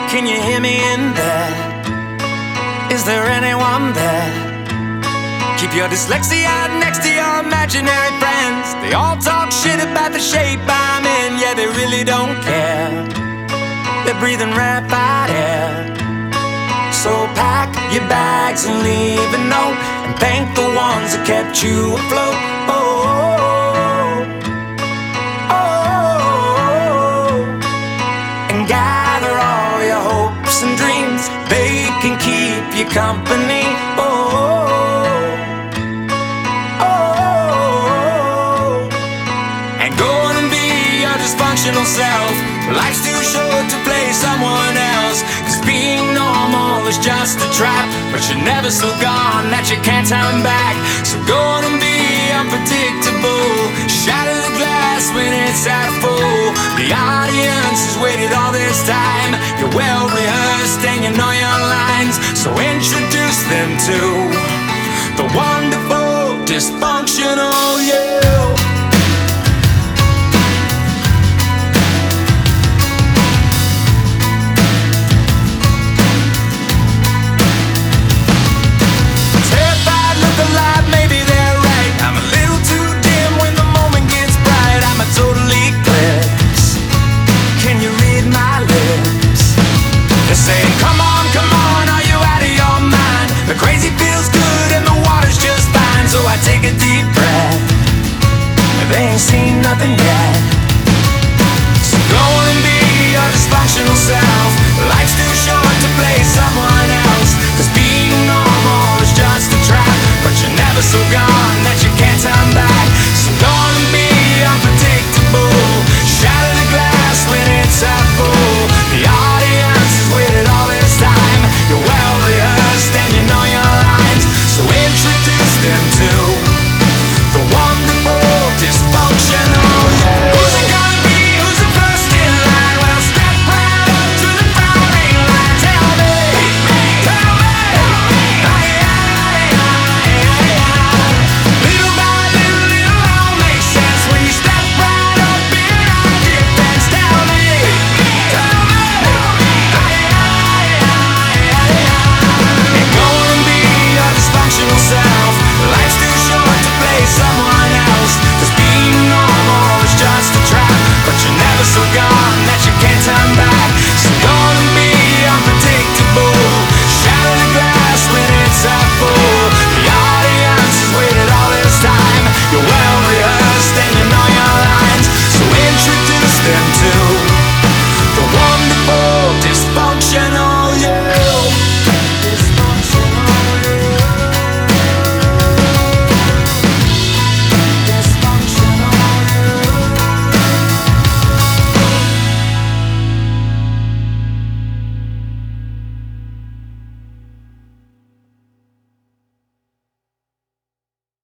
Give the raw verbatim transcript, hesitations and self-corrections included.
Can you hear me in there? Is there anyone there? Keep your dyslexia next to your imaginary friends. They all talk shit about the shape I'm in. Yeah, they really don't care. They're breathing rarefied air. So pack your bags and leave a note, and thank the ones that kept you afloat. Oh, oh, oh, and gather all your hopes and dreams. They can keep you company. Oh, oh, and go on and be your dysfunctional self. Life's too short to play someone else, 'cause being normal is just a trap. But you're never so gone that you can't turn back. So go on and be unpredictable. Shatter the glass when it's half full. The audience has waited all this time. You're well rehearsed and you know your lines. So introduce them to the wonderful dysfunctional, yeah.